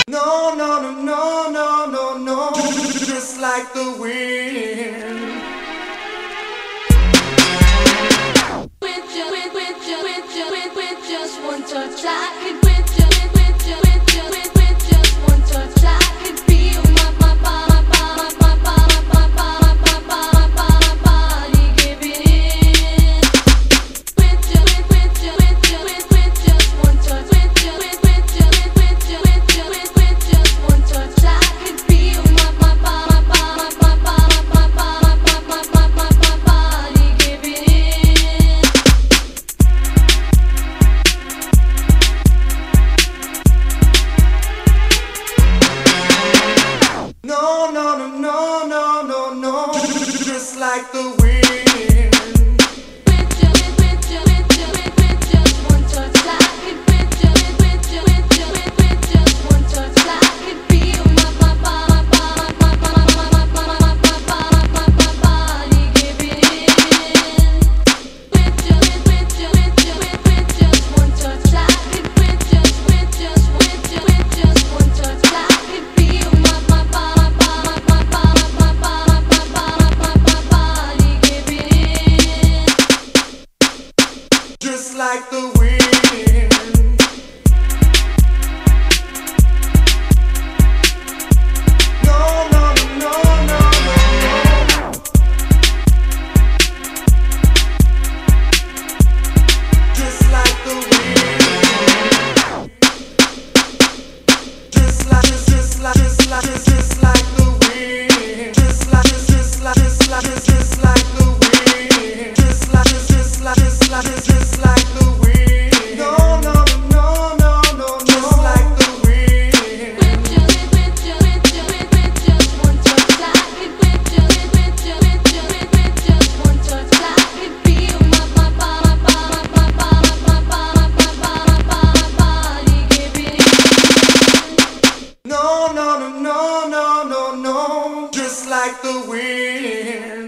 No, no, no, no, no, no, no, just like the wind. With just one touch, I could with just one touch, I could feel my body giving in. With just one touch, with just one touch, I could feel my body giving in. No, no, no, no, no, no, no, just like the wind. With just one touch, I could with just one touch, I could feel my body giving in. With just one touch, I could with just one touch, I could feel my body giving in. Just like the wind. No, no, no, no, no, no. Just like the wind. Just like the wind. Just like the wind. Just like the wind. No, no, no, no, no, just like the wind. With just one touch, I could with just one touch, I could feel my body giving in. No, no, no, no, no, no, no, just like the wind.